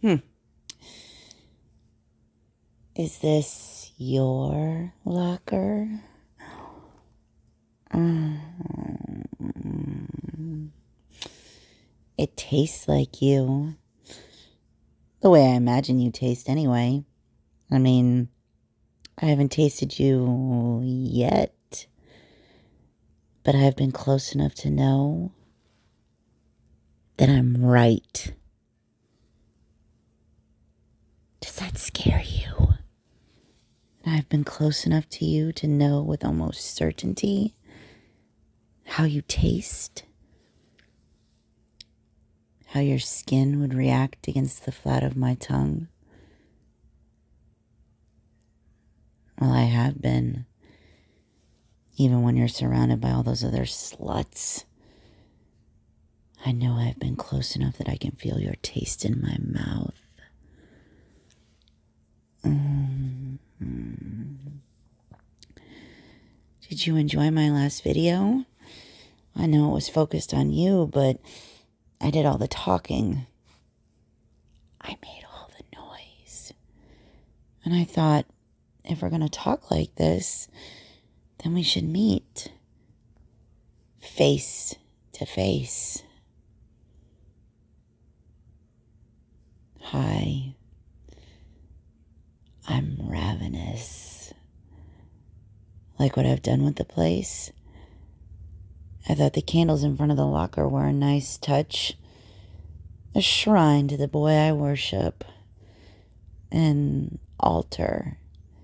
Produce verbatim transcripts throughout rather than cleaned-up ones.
Hmm. Is this your locker? Mm. It tastes like you. The way I imagine you taste anyway. I mean, I haven't tasted you yet, but I've been close enough to know that I'm right. Does that scare you? I've been close enough to you to know with almost certainty how you taste, how your skin would react against the flat of my tongue. Well, I have been, even when you're surrounded by all those other sluts. I know I've been close enough that I can feel your taste in my mouth. Mm-hmm. Did you enjoy my last video? I know it was focused on you, but I did all the talking. I made all the noise. And I thought, if we're going to talk like this, then we should meet face to face. Hi, I'm ravenous. Like what I've done with the place. I thought the candles in front of the locker were a nice touch. A shrine to the boy I worship. An altar.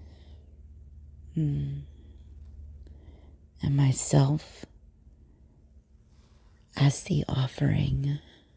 Hmm. And myself as the offering.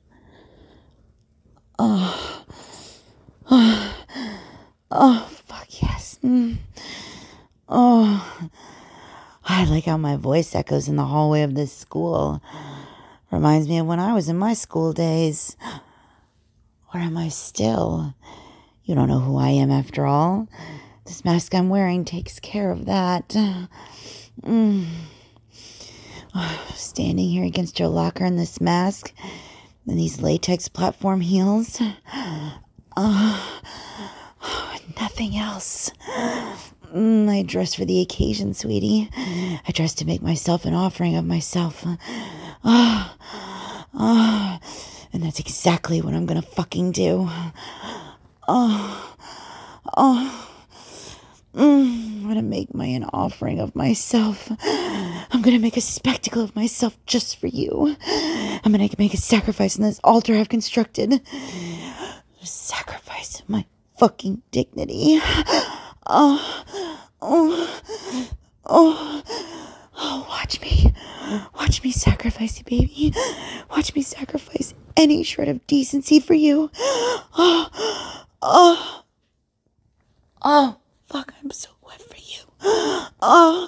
Oh. Oh. Oh, fuck yes. Mm. Oh. I like how my voice echoes in the hallway of this school. Reminds me of when I was in my school days. Or am I still? You don't know who I am after all. This mask I'm wearing takes care of that. Mm. Oh, standing here against your locker in this mask and these latex platform heels. Oh, oh, nothing else. Mm, I dress for the occasion, sweetie. I dress to make myself an offering of myself. Oh, oh, and that's exactly what I'm gonna fucking do. Oh, oh, mm, I'm gonna make my an offering of myself. I'm gonna make a spectacle of myself just for you. I'm gonna make a sacrifice in this altar I've constructed. A sacrifice of my fucking dignity. Oh, oh, oh, oh, watch me. Watch me sacrifice you, baby. Watch me sacrifice any shred of decency for you. Oh, oh, oh, fuck, I'm so wet for you. Oh,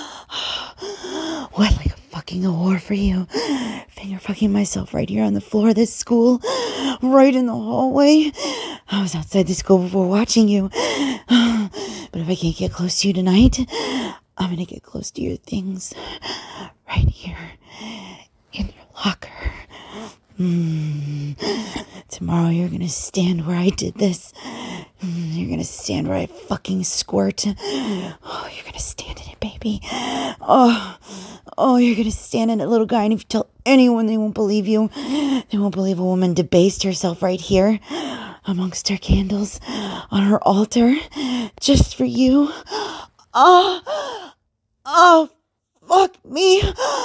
wet like a fucking whore for you. Finger fucking myself right here on the floor of this school. Right in the hallway. I was outside the school before watching you. But if I can't get close to you tonight, I'm gonna get close to your things. Right here. In your locker. Mm. Tomorrow you're gonna stand where I did this. Mm. You're gonna stand where I fucking squirt. Oh, you're gonna stand in it, baby. Oh, oh, you're gonna stand in it, little guy. And if you tell anyone, they won't believe you. They won't believe a woman debased herself right here amongst her candles on her altar just for you. Oh, oh, fuck me.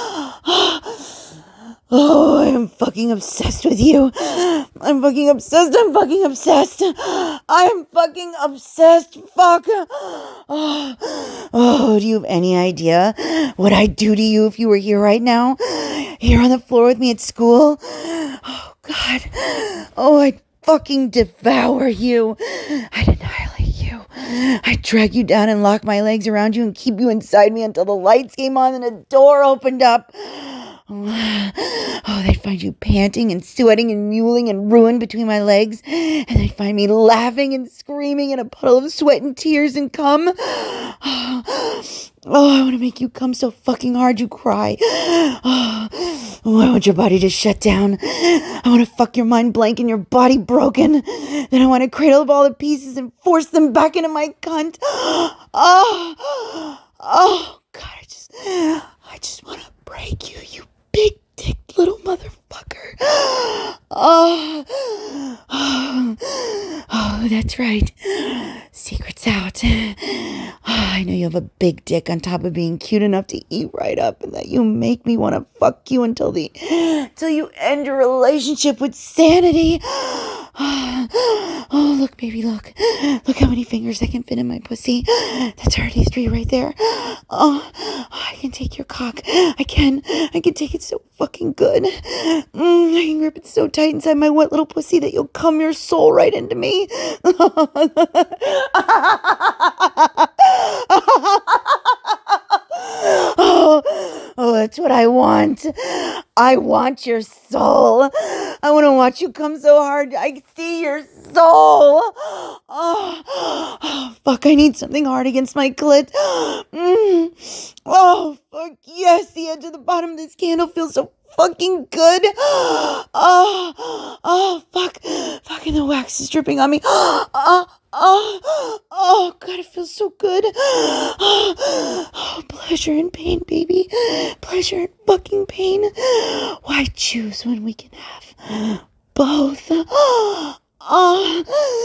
Oh, I'm fucking obsessed with you. I'm fucking obsessed. I'm fucking obsessed. I'm fucking obsessed. Fuck. Oh, oh, do you have any idea what I'd do to you if you were here right now? Here on the floor with me at school? Oh, God. Oh, I'd fucking devour you. I'd annihilate you. I'd drag you down and lock my legs around you and keep you inside me until the lights came on and a door opened up. Oh, they'd find you panting and sweating and mewling and ruined between my legs. And they'd find me laughing and screaming in a puddle of sweat and tears and cum. Oh, I want to make you come so fucking hard you cry. Oh, I want your body to shut down. I want to fuck your mind blank and your body broken. Then I want to cradle up all the pieces and force them back into my cunt. Oh, oh, God, I just, I just want to break you, you big dick little motherfucker. Oh, oh, oh, that's right. Secret's out. Oh, I know you have a big dick on top of being cute enough to eat right up, and that you make me want to fuck you until the until you end your relationship with sanity. Oh, look, baby, look. Look how many fingers I can fit in my pussy. That's artistry right there. Oh, I can take your cock. I can. I can take it so fucking good. Mm, I can grip it so tight inside my wet little pussy that you'll cum your soul right into me. Oh, oh, that's what I want. I want your soul. I want to watch you come so hard. I see your soul. Oh, oh fuck, I need something hard against my clit. Mm. Oh, fuck, yes, the edge of the bottom of this candle feels so fucking good. Oh, oh, fuck. Fucking the wax is dripping on me. Oh, oh, oh, God, it feels so good. Oh, pleasure and pain, baby. Pleasure and fucking pain. Why choose when we can have both? Oh,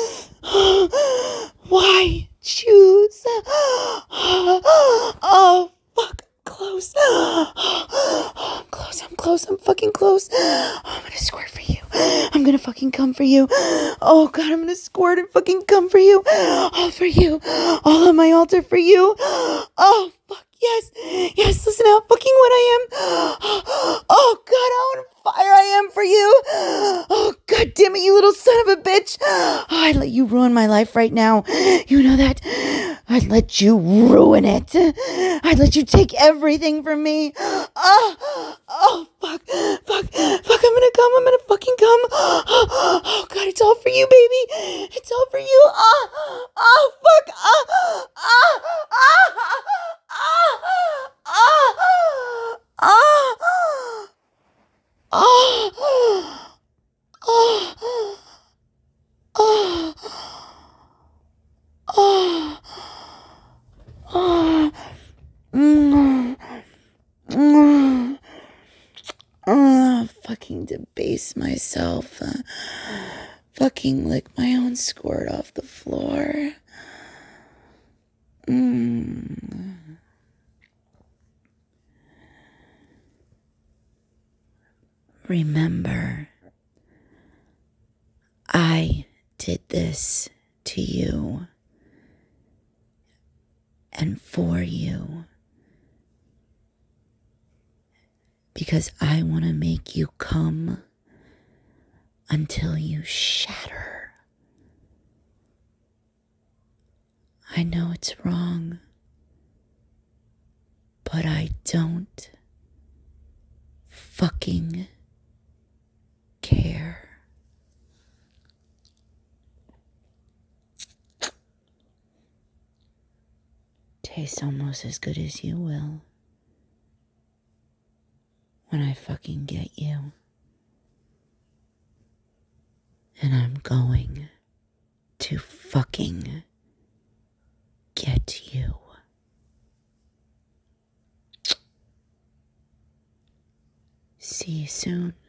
why choose? Oh, fuck. Close. Oh, I'm close. I'm close. I'm fucking close. Oh, I'm gonna squirt for you. I'm gonna fucking come for you. Oh, God, I'm gonna squirt and fucking come for you. All for you. All on my altar for you. Oh, fuck. Yes. Yes. Listen how fucking what I am. Oh, God, how on fire I am for you. Oh, God damn it, you little son of a bitch. Oh, I'd let you ruin my life right now. You know that? I'd let you ruin it. I'd let you take everything from me. Oh, oh, fuck, fuck, fuck, I'm gonna come, I'm gonna fucking come. Oh, oh God, it's all for you, baby. It's all for you. Oh, oh, fuck. Oh, oh, oh, oh, oh, oh, oh, oh, oh, oh, oh. Oh, mm, mm, oh, fucking debase myself. Uh, fucking lick my own squirt off the floor. Mm. Remember, I did this to you. And for you, because I want to make you come until you shatter. I know it's wrong, but I don't fucking care. Tastes almost as good as you will when I fucking get you. And I'm going to fucking get you. See you soon.